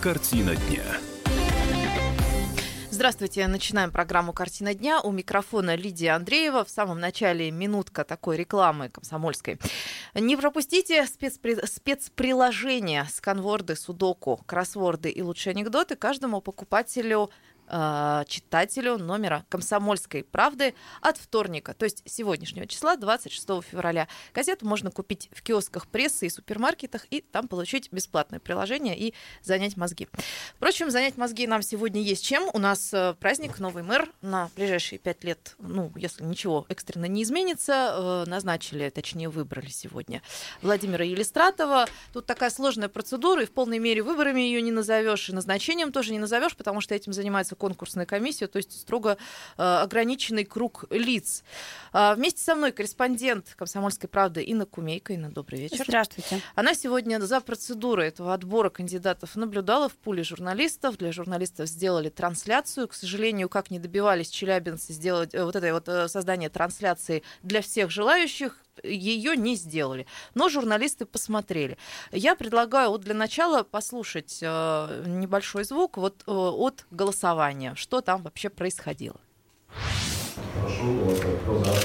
Картина дня. Здравствуйте, начинаем программу «Картина дня». У микрофона Лидия Андреева. В самом начале минутка такой рекламы комсомольской. Не пропустите спецприложения сканворды, судоку, кроссворды и лучшие анекдоты каждому покупателю, читателю номера «Комсомольской правды» от вторника, то есть сегодняшнего числа, 26 февраля. Газету можно купить в киосках прессы и супермаркетах и там получить бесплатное приложение и занять мозги. Впрочем, занять мозги нам сегодня есть чем. У нас праздник, новый мэр на ближайшие 5 лет, если ничего экстренно не изменится, назначили, точнее выбрали сегодня Владимира Елистратова. Тут такая сложная процедура, и в полной мере выборами ее не назовешь, и назначением тоже не назовешь, потому что этим занимается конкурсная комиссия, то есть строго ограниченный круг лиц. Вместе со мной корреспондент «Комсомольской правды» Инна Кумейко. Инна, добрый вечер. Здравствуйте. Она сегодня за процедурой этого отбора кандидатов наблюдала в пуле журналистов. Для журналистов сделали трансляцию. К сожалению, как не добивались челябинцы сделать создание трансляции для всех желающих, ее не сделали, но журналисты посмотрели. Я предлагаю для начала послушать небольшой звук от голосования, что там вообще происходило. Прошу голосовать. Кто за?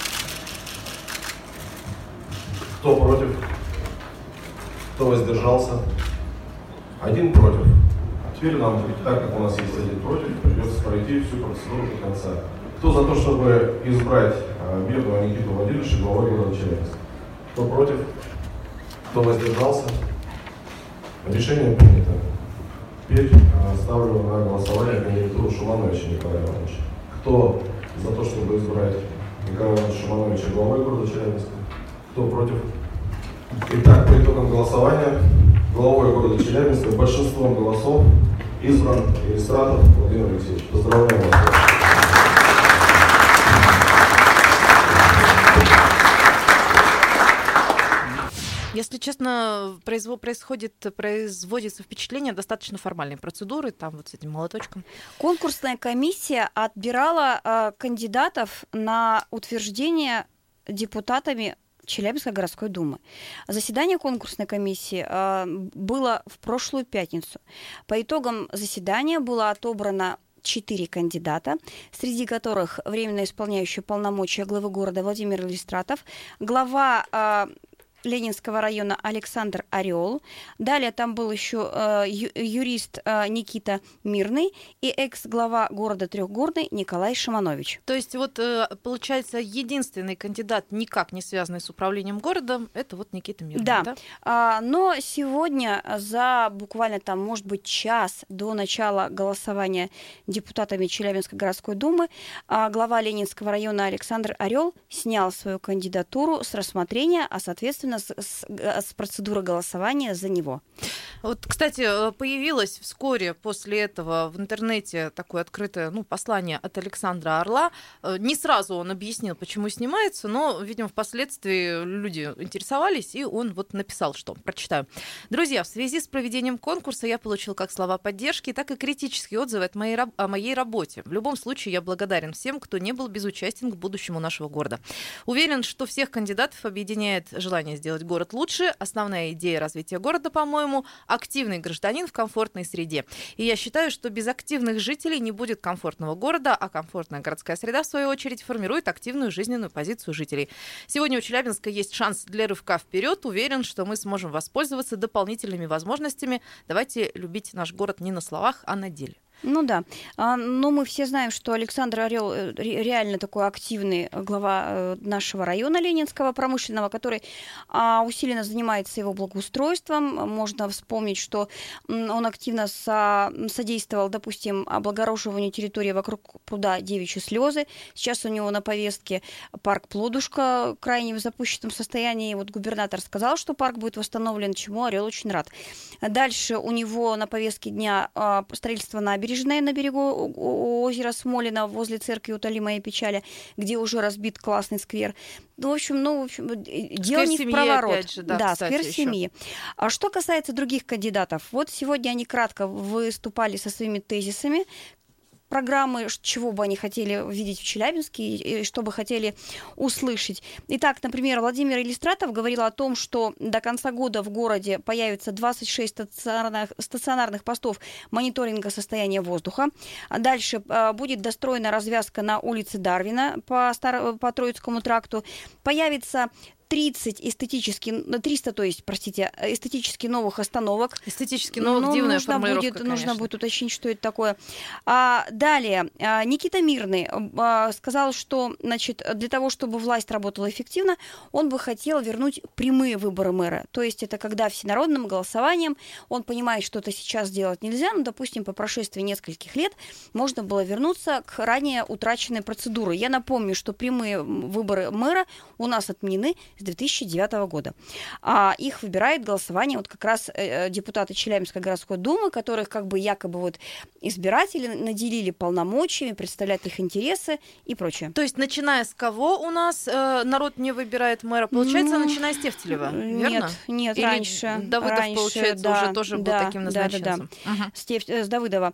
Кто против? Кто воздержался? Один против. Теперь нам, так как у нас есть один против, придется пройти всю процедуру до конца. Кто за то, чтобы избрать Мирного Никиту Владимировича главой города Челябинска? Кто против? Кто воздержался? Решение принято. Теперь ставлю на голосование кандидатуру Шумановича Николая Ивановича. Кто за то, чтобы избрать Николая Ивановича Шумановича главой города Челябинска? Кто против? Итак, по итогам голосования главой города Челябинска большинством голосов избран Елистратов Владимир Алексеевич. Поздравляю вас. Если честно, производится впечатление достаточно формальной процедуры, там вот с этим молоточком. Конкурсная комиссия отбирала кандидатов на утверждение депутатами Челябинской городской думы. Заседание конкурсной комиссии было в прошлую пятницу. По итогам заседания было отобрано 4 кандидата, среди которых временно исполняющий полномочия главы города Владимир Елистратов, глава Ленинского района Александр Орел. Далее там был еще юрист Никита Мирный и экс-глава города Трехгорный Николай Шиманович. То есть получается, единственный кандидат, никак не связанный с управлением городом, это Никита Мирный. Да? Но сегодня за буквально может быть, час до начала голосования депутатами Челябинской городской думы глава Ленинского района Александр Орел снял свою кандидатуру с рассмотрения, а соответственно с процедуры голосования за него. Кстати, появилось вскоре после этого в интернете такое открытое послание от Александра Орла. Не сразу он объяснил, почему снимается, но, видимо, впоследствии люди интересовались, и он написал, что. Прочитаю. Друзья, в связи с проведением конкурса я получил как слова поддержки, так и критические отзывы о моей работе. В любом случае, я благодарен всем, кто не был безучастен к будущему нашего города. Уверен, что всех кандидатов объединяет желание сделать город лучше. Основная идея развития города, по-моему, активный гражданин в комфортной среде. И я считаю, что без активных жителей не будет комфортного города, а комфортная городская среда, в свою очередь, формирует активную жизненную позицию жителей. Сегодня у Челябинска есть шанс для рывка вперед. Уверен, что мы сможем воспользоваться дополнительными возможностями. Давайте любить наш город не на словах, а на деле. Да. Но мы все знаем, что Александр Орел реально такой активный глава нашего района Ленинского промышленного, который усиленно занимается его благоустройством. Можно вспомнить, что он активно содействовал, допустим, облагораживанию территории вокруг пруда Девичьи Слезы. Сейчас у него на повестке парк Плодушка, крайне в запущенном состоянии. Губернатор сказал, что парк будет восстановлен, чему Орел очень рад. Дальше у него на повестке дня строительство набережной на берегу озера Смолино возле церкви Утолимая печали, где уже разбит классный сквер. В общем, дело не в проворот. Да, сквер семьи. А что касается других кандидатов, сегодня они кратко выступали со своими тезисами. программы, чего бы они хотели видеть в Челябинске и что бы хотели услышать. Итак, например, Владимир Елистратов говорил о том, что до конца года в городе появится 26 стационарных постов мониторинга состояния воздуха. Дальше будет достроена развязка на улице Дарвина по Троицкому тракту. Появится 300 эстетически новых остановок. Эстетически новых, дивная формулировка, нужно будет уточнить, что это такое. Далее, Никита Мирный сказал, что, значит, для того, чтобы власть работала эффективно, он бы хотел вернуть прямые выборы мэра. То есть это когда всенародным голосованием, он понимает, что это сейчас сделать нельзя, но, допустим, по прошествии нескольких лет можно было вернуться к ранее утраченной процедуре. Я напомню, что прямые выборы мэра у нас отменены с 2009 года. Их выбирает голосование вот как раз депутаты Челябинской городской думы, которых как бы якобы вот избиратели наделили полномочиями, представлять их интересы и прочее. То есть, начиная с кого у нас народ не выбирает мэра? Получается, начиная с Тефтелева, верно? Нет, или раньше. Давыдов, получается, уже тоже был таким назначенцем. С Давыдова.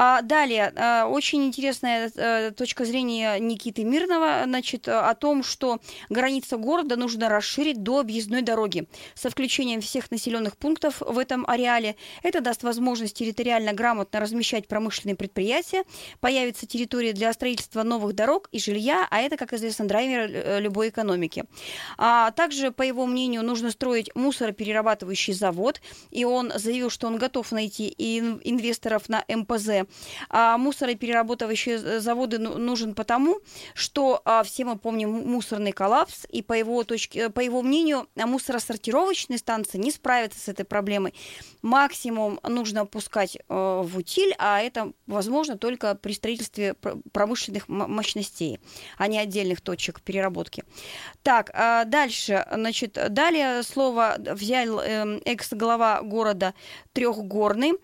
Далее, очень интересная точка зрения Никиты Мирного, значит, о том, что граница города нужно расширить до объездной дороги со включением всех населенных пунктов в этом ареале. Это даст возможность территориально грамотно размещать промышленные предприятия, появится территория для строительства новых дорог и жилья, а это, как известно, драйвер любой экономики. Также, по его мнению, нужно строить мусороперерабатывающий завод, и он заявил, что он готов найти инвесторов на МПЗ. Мусороперерабатывающие заводы нужен потому, что все мы помним мусорный коллапс, и по его мнению, мусоросортировочные станции не справятся с этой проблемой. Максимум нужно пускать в утиль, а это возможно только при строительстве промышленных мощностей, а не отдельных точек переработки. Так, дальше. Значит, далее слово взял экс-глава города Трехгорный.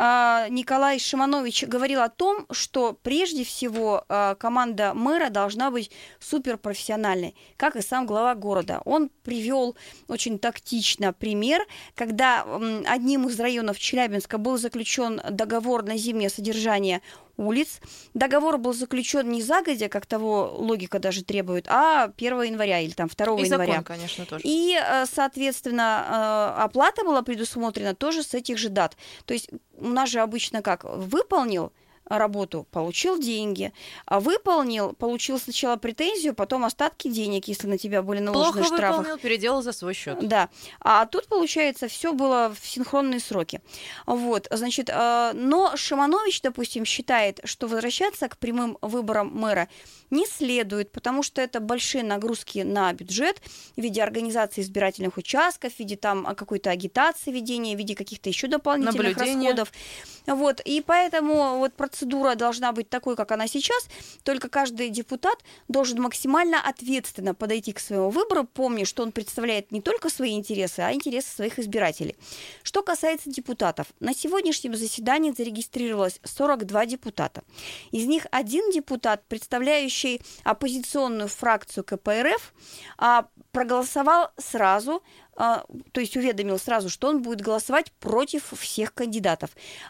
Николай Шиманович говорил о том, что прежде всего команда мэра должна быть суперпрофессиональной, как и сам глава города. Он привел очень тактично пример, когда одним из районов Челябинска был заключен договор на зимнее содержание улиц. Договор был заключен не загодя, как того логика даже требует, а 1 января или там 2 января. Закон, конечно, тоже. И, соответственно, оплата была предусмотрена тоже с этих же дат. То есть у нас же обычно как? Выполнил работу, получил деньги, выполнил, получил сначала претензию, потом остатки денег, если на тебя были наложены штрафы. Плохо выполнил, переделал за свой счет. Да. А тут, получается, все было в синхронные сроки. Вот, значит, но Шиманович, допустим, считает, что возвращаться к прямым выборам мэра не следует, потому что это большие нагрузки на бюджет в виде организации избирательных участков, в виде там какой-то агитации ведения, в виде каких-то еще дополнительных расходов. Вот, и поэтому вот процедура должна быть такой, как она сейчас, только каждый депутат должен максимально ответственно подойти к своему выбору, помня, что он представляет не только свои интересы, а интересы своих избирателей. Что касается депутатов, на сегодняшнем заседании зарегистрировалось 42 депутата. Из них один депутат, представляющий оппозиционную фракцию КПРФ, проголосовал сразу, то есть уведомил сразу, что он будет голосовать против всех кандидатов.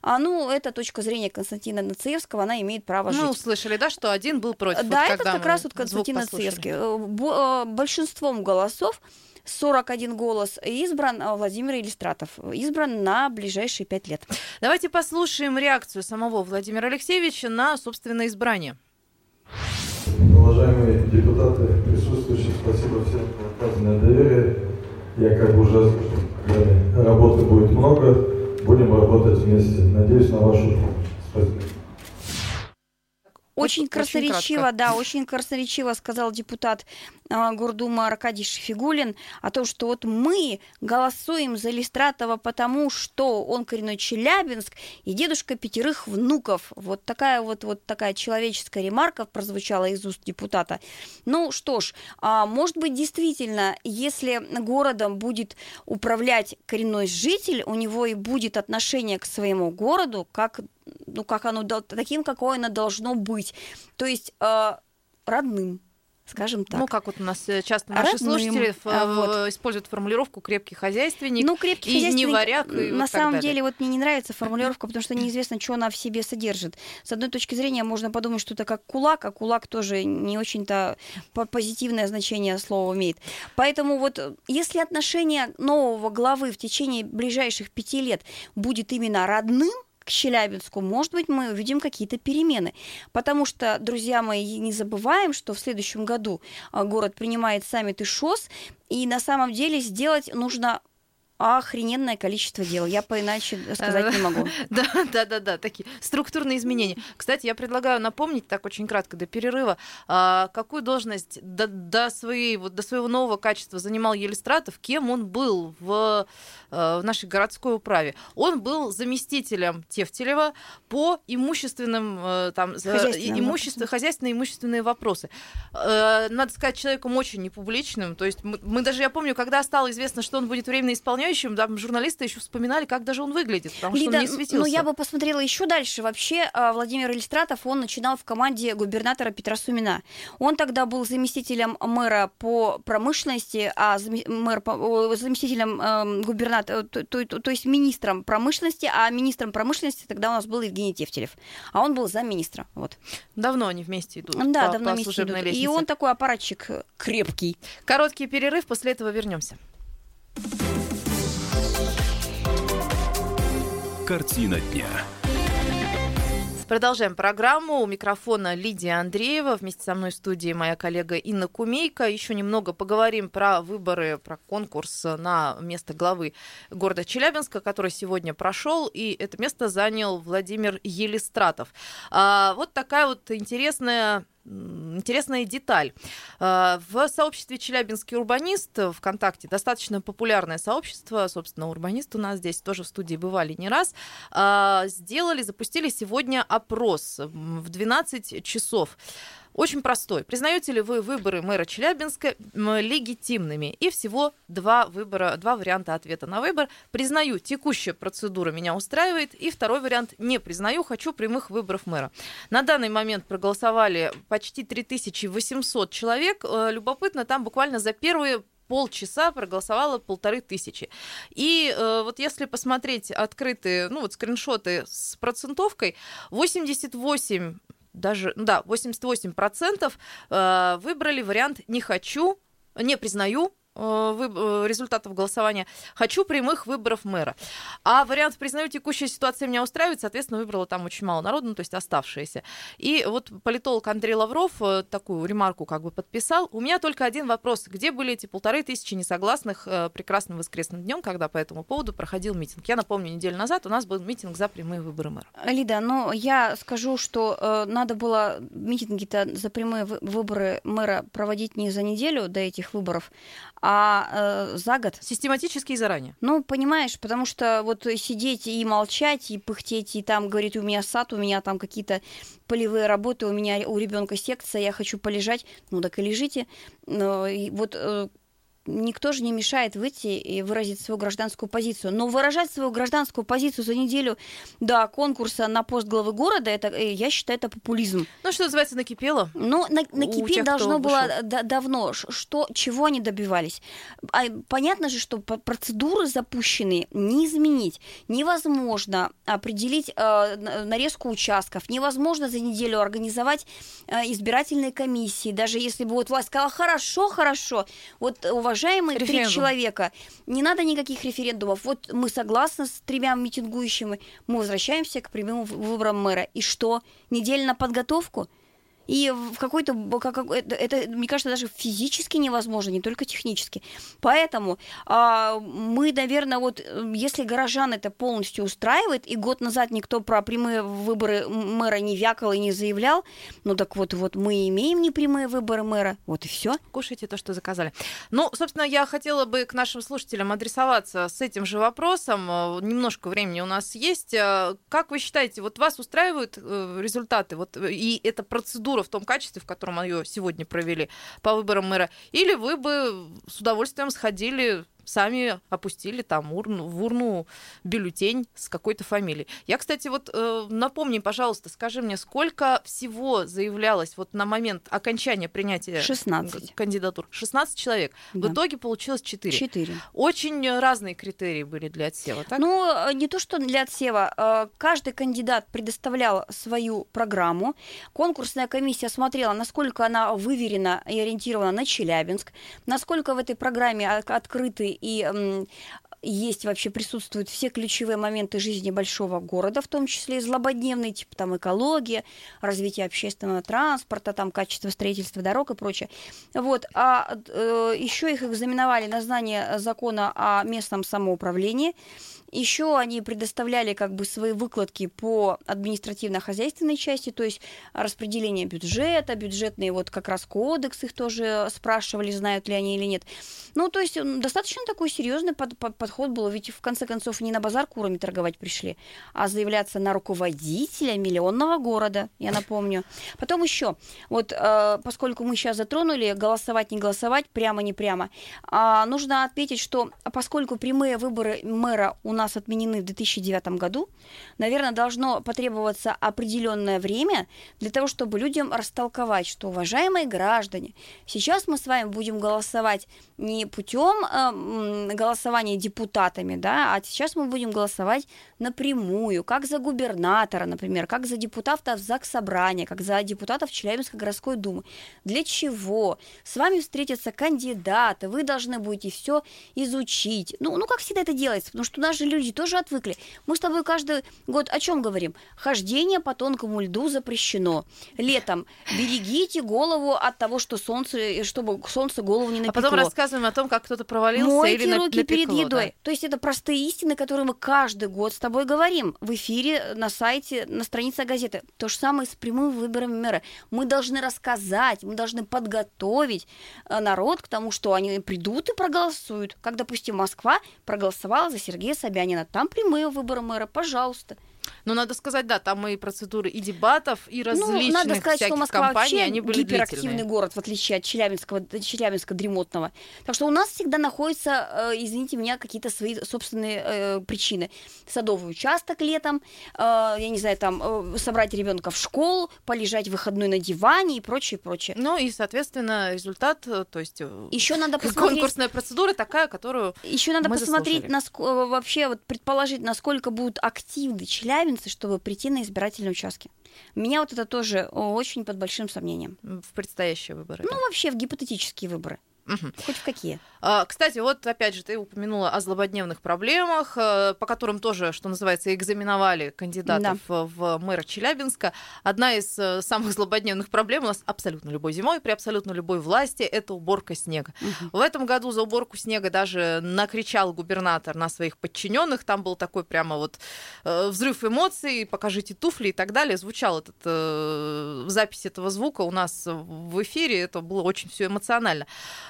Это точка зрения Константина Нациевского, она имеет право жить. Мы услышали, да, что один был против. Да, это как раз вот Константин Нациевский. Большинством голосов, 41 голос, избран Владимир Елистратов. Избран на ближайшие 5 лет. Давайте послушаем реакцию самого Владимира Алексеевича на собственное избрание. Уважаемые депутаты, присутствующие, спасибо всем за оказанное доверие. Я как бы уже озвучил, работы будет много, будем работать вместе. Надеюсь на вашу помощь. Спасибо. Очень красноречиво, очень красноречиво сказал депутат Гордумы Аркадий Шефигулин о том, что вот мы голосуем за Елистратова потому, что он коренной Челябинск и дедушка 5 внуков. Вот такая человеческая ремарка прозвучала из уст депутата. Ну что ж, может быть, действительно, если городом будет управлять коренной житель, у него и будет отношение к своему городу, таким, какое оно должно быть. То есть родным. скажем так. Ну, как вот у нас часто наши слушатели используют формулировку «крепкий хозяйственник», крепкий и хозяйственник, не варяг, и на вот самом так деле, далее. вот мне не нравится формулировка, потому что неизвестно, что она в себе содержит. С одной точки зрения, можно подумать, что это как кулак, а кулак тоже не очень-то позитивное значение слова имеет. Поэтому вот если отношение нового главы в течение ближайших 5 лет будет именно родным к Челябинску, может быть, мы увидим какие-то перемены. Потому что, друзья мои, не забываем, что в следующем году город принимает саммит ИШОС, и на самом деле сделать нужно охрененное количество дел. Я поиначе сказать не могу. Да, такие структурные изменения. Кстати, я предлагаю напомнить, так очень кратко, до перерыва, какую должность до своего нового качества занимал Елистратов, кем он был в нашей городской управе. Он был заместителем Тефтелева по хозяйственные имущественные вопросы. Надо сказать, человеком очень непубличным. То есть я помню, когда стало известно, что он будет временно исполняющим, там журналисты еще вспоминали, как даже он выглядит, потому что он не светился. Я бы посмотрела еще дальше. Вообще, Владимир Елистратов, он начинал в команде губернатора Петра Сумина. Он тогда был заместителем мэра по промышленности, а заместителем губернатора, то есть министром промышленности, а министром промышленности тогда у нас был Евгений Тефтелев. А он был замминистра. Вот. Давно они вместе идут. Да, давно вместе идут. И он такой аппаратчик крепкий. Короткий перерыв, после этого вернемся. Картина дня. Продолжаем программу. У микрофона Лидия Андреева. Вместе со мной в студии моя коллега Инна Кумейко. Еще немного поговорим про выборы, про конкурс на место главы города Челябинска, который сегодня прошел. И это место занял Владимир Елистратов. Вот такая вот интересная деталь. В сообществе «Челябинский урбанист» ВКонтакте, достаточно популярное сообщество, собственно, урбанист у нас здесь тоже в студии бывали не раз, запустили сегодня опрос в 12 часов. Очень простой. Признаете ли вы выборы мэра Челябинска легитимными? И всего два варианта ответа на выбор. Признаю, текущая процедура меня устраивает. И второй вариант: не признаю, хочу прямых выборов мэра. На данный момент проголосовали почти 3800 человек. Любопытно, там буквально за первые полчаса проголосовало 1500. И вот если посмотреть открытые, скриншоты с процентовкой, 88% выбрали вариант «не хочу», «не признаю» результатов голосования, «хочу прямых выборов мэра». А вариант «признаю, текущая ситуация меня устраивает», соответственно, выбрало там очень мало народу, то есть оставшиеся. И вот политолог Андрей Лавров такую ремарку подписал. У меня только один вопрос. Где были эти 1500 несогласных прекрасным воскресным днем, когда по этому поводу проходил митинг? Я напомню, неделю назад у нас был митинг за прямые выборы мэра. Лида, я скажу, что надо было митинги-то за прямые выборы мэра проводить не за неделю до этих выборов, а за год. Систематически и заранее. Понимаешь, потому что вот сидеть и молчать, и пыхтеть, и там говорить: у меня сад, у меня там какие-то полевые работы, у ребенка секция, я хочу полежать. Так и лежите. Никто же не мешает выйти и выразить свою гражданскую позицию. Но выражать свою гражданскую позицию за неделю до конкурса на пост главы города, я считаю, это популизм. Что называется, накипело. Накипеть должно было давно. Чего они добивались? Понятно же, что процедуры запущенные не изменить. Невозможно определить нарезку участков. Невозможно за неделю организовать избирательные комиссии. Даже если бы власть сказала: хорошо, уважаемые 3 человека, не надо никаких референдумов. Вот мы согласны с 3 митингующими, мы возвращаемся к прямым выборам мэра. И что? Неделя на подготовку? И в какой-то... Это, мне кажется, даже физически невозможно, не только технически. Поэтому мы, наверное, если горожан это полностью устраивает, и год назад никто про прямые выборы мэра не вякал и не заявлял, так мы имеем непрямые выборы мэра, и все. Кушайте то, что заказали. Собственно, я хотела бы к нашим слушателям адресоваться с этим же вопросом. Немножко времени у нас есть. Как вы считаете, вас устраивают результаты? И эта процедура в том качестве, в котором ее сегодня провели по выборам мэра, или вы бы с удовольствием сходили сами опустили там в урну бюллетень с какой-то фамилией. Я, кстати, вот напомни, пожалуйста, скажи мне, сколько всего заявлялось вот на момент окончания принятия 16 кандидатур? 16 человек. Да. В итоге получилось 4. 4. Очень разные критерии были для отсева, так? Ну, не то, что для отсева. Каждый кандидат предоставлял свою программу. Конкурсная комиссия смотрела, насколько она выверена и ориентирована на Челябинск, насколько в этой программе открыты и есть вообще, присутствуют все ключевые моменты жизни большого города, в том числе и злободневные, типа там экология, развитие общественного транспорта, там качество строительства дорог и прочее. Вот. А еще их экзаменовали на знание закона о местном самоуправлении. Еще они предоставляли как бы свои выкладки по административно-хозяйственной части, то есть распределение бюджета, бюджетные вот как раз кодекс их тоже спрашивали, знают ли они или нет. Ну, то есть достаточно такой серьезный подход был, ведь в конце концов не на базар курами торговать пришли, а заявляться на руководителя миллионного города, я напомню. Потом еще, вот поскольку мы сейчас затронули голосовать, не голосовать, прямо, не прямо, нужно отметить, что поскольку прямые выборы мэра у нас отменены в 2009 году, наверное, должно потребоваться определенное время для того, чтобы людям растолковать, что, уважаемые граждане, сейчас мы с вами будем голосовать не путем голосования депутатами, да, а сейчас мы будем голосовать напрямую, как за губернатора, например, как за депутатов Заксобрания, как за депутатов Челябинской городской думы. Для чего? С вами встретятся кандидаты, вы должны будете все изучить. Ну, как всегда это делается, потому что у нас же люди тоже отвыкли. Мы с тобой каждый год о чем говорим? Хождение по тонкому льду запрещено. Летом берегите голову от того, что солнце, чтобы солнце голову не напекло. А потом рассказываем о том, как кто-то провалился Мойте или руки напекло, перед едой. Да. То есть это простые истины, которые мы каждый год с тобой говорим в эфире, на сайте, на странице газеты. То же самое с прямым выбором мэра. Мы должны рассказать, мы должны подготовить народ к тому, что они придут и проголосуют. Как, допустим, Москва проголосовала за Сергея Собянина. Там прямые выборы мэра, пожалуйста. Ну, надо сказать, да, там и процедуры и дебатов, и различных надо сказать, всяких что Москва кампаний, вообще они были гиперактивный длительные. город, в отличие от Челябинска дремотного. Так что у нас всегда находятся, извините меня, какие-то свои собственные причины. Садовый участок летом, я не знаю, там собрать ребенка в школу, полежать выходной на диване и прочее, прочее. Ну и, соответственно, результат, то есть еще надо посмотреть, конкурсная процедура такая, которую еще надо мы посмотреть, заслужили. вообще вот предположить, насколько будут активны челябинцы, чтобы прийти на избирательные участки. Меня вот это тоже очень под большим сомнением. В предстоящие выборы. Ну, да. вообще в гипотетические выборы. Угу. Хоть в какие. Кстати, вот опять же, ты упомянула о злободневных проблемах, по которым тоже, что называется, экзаменовали кандидатов в мэра Челябинска. Одна из самых злободневных проблем у нас абсолютно любой зимой, при абсолютно любой власти, это уборка снега. В этом году за уборку снега даже накричал губернатор на своих подчиненных. Там был такой прямо вот взрыв эмоций, покажите туфли и так далее. Звучал запись этого звука у нас в эфире, это было очень все эмоционально.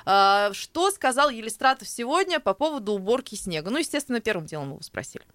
Что сказал Елистратов сегодня по поводу уборки снега? Ну, естественно, первым делом его спросили.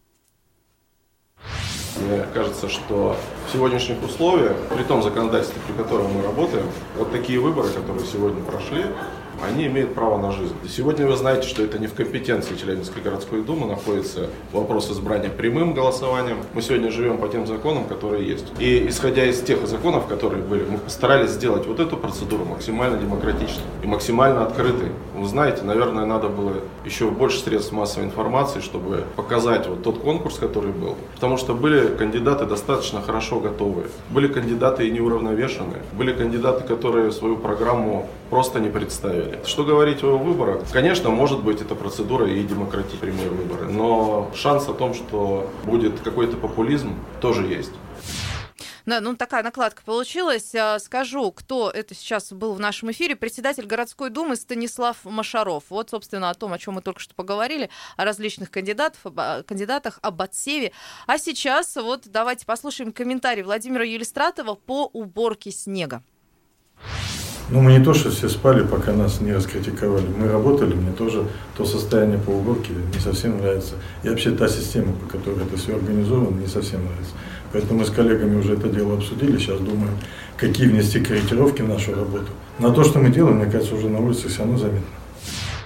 Мне кажется, что в сегодняшних условиях, при том законодательстве, при котором мы работаем, вот такие выборы, которые сегодня прошли, они имеют право на жизнь. Сегодня вы знаете, что это не в компетенции Челябинской городской думы находится вопрос избрания прямым голосованием. Мы сегодня живем по тем законам, которые есть. И исходя из тех законов, которые были, мы постарались сделать вот эту процедуру максимально демократичной и максимально открытой. Вы знаете, наверное, надо было еще больше средств массовой информации, чтобы показать вот тот конкурс, который был. Потому что были кандидаты достаточно хорошо готовые. Были кандидаты и неуравновешенные. Были кандидаты, которые свою программу просто не представили. Что говорить о выборах? Конечно, может быть, эта процедура и демократичные прямые выборы, но шанс о том, что будет какой-то популизм, тоже есть. Да, ну такая накладка получилась. Скажу, кто это сейчас был в нашем эфире. Председатель городской думы Станислав Машаров. Вот, собственно, о том, о чем мы только что поговорили, о различных кандидатах, об отсеве. А сейчас вот давайте послушаем комментарий Владимира Елистратова по уборке снега. Ну, мы не то, что все спали, пока нас не раскритиковали. Мы работали, мне тоже то состояние по уборке не совсем нравится. И вообще та система, по которой это все организовано, не совсем нравится. Поэтому мы с коллегами уже это дело обсудили. Сейчас думаем, какие внести корректировки в нашу работу. На то, что мы делаем, мне кажется, уже на улице все равно заметно.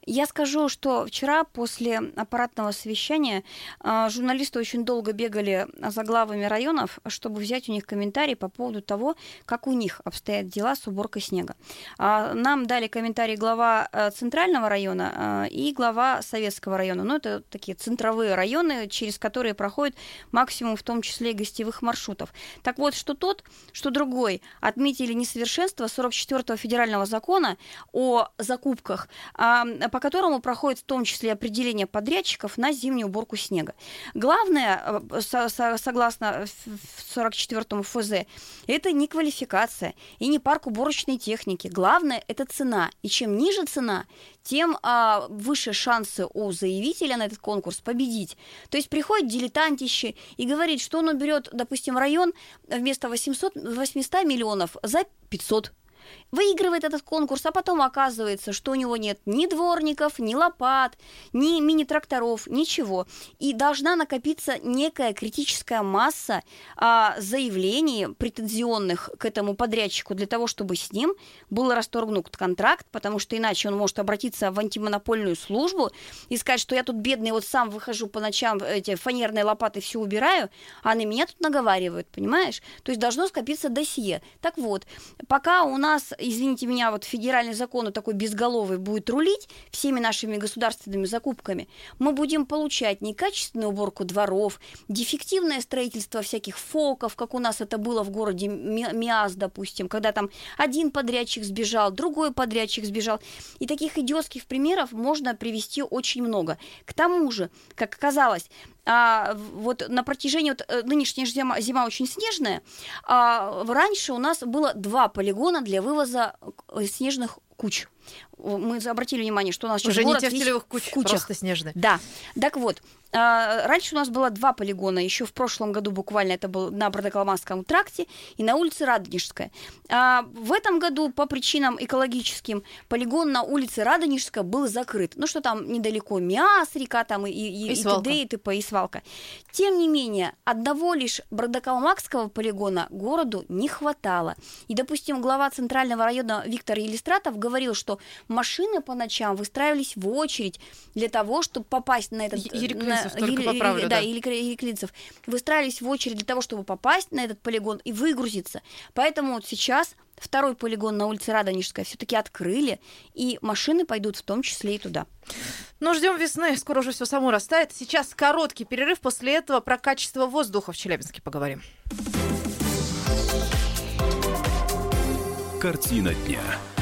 Я скажу, что вчера после аппаратного совещания журналисты очень долго бегали за главами районов, чтобы взять у них комментарии по поводу того, как у них обстоят дела с уборкой снега. Нам дали комментарий глава Центрального района и глава Советского района. Ну, это такие центровые районы, через которые проходит максимум, в том числе и гостевых маршрутов. Так вот, что тот, что другой отметили несовершенство 44-го федерального закона о закупках, по которому проходит в том числе определение подрядчиков на зимнюю уборку снега. Главное, согласно 44-му ФЗ, это не квалификация и не парк уборочной техники. Главное, это цена. И чем ниже цена, тем выше шансы у заявителя на этот конкурс победить. То есть приходит дилетантище и говорит, что он уберет, допустим, район вместо 800 миллионов за 500. Выигрывает этот конкурс, а потом оказывается, что у него нет ни дворников, ни лопат, ни мини-тракторов, ничего. И должна накопиться некая критическая масса заявлений претензионных к этому подрядчику для того, чтобы с ним был расторгнут контракт, потому что иначе он может обратиться в антимонопольную службу и сказать, что я тут бедный, вот сам выхожу по ночам, эти фанерные лопаты все убираю, а на меня тут наговаривают, понимаешь? То есть должно скопиться досье. Так вот, пока у нас, извините меня, вот федеральный закон такой безголовый будет рулить всеми нашими государственными закупками, мы будем получать некачественную уборку дворов, дефективное строительство всяких фоков, как у нас это было в городе Миас, допустим, когда там один подрядчик сбежал, другой подрядчик сбежал. И таких идиотских примеров можно привести очень много. К тому же, как оказалось, вот на протяжении нынешняя зима очень снежная, раньше у нас было 2 полигона для вывоза снежных куч. Мы обратили внимание, что у нас сейчас уже город не тефтелевых куч, просто снежные. Да. Так вот, раньше у нас было 2 полигона. Еще в прошлом году буквально это был на Бродоколманском тракте и на улице Радонежская. В этом году по причинам экологическим полигон на улице Радонежская был закрыт. Ну что там недалеко Миас, река там и т.д. и т.п. и свалка. Тем не менее, одного лишь Бродоколманского полигона городу не хватало. И, допустим, глава Центрального района Виктор Елистратов говорил, что машины по ночам выстраивались в очередь для того, чтобы попасть на этот... Еликлинцев. Выстраивались в очередь для того, чтобы попасть на этот полигон и выгрузиться. Поэтому вот сейчас 2-й полигон на улице Радонежская все-таки открыли, и машины пойдут в том числе и туда. Ну, ждем весны, скоро уже все само растает. Сейчас короткий перерыв, после этого про качество воздуха в Челябинске поговорим. Картина дня.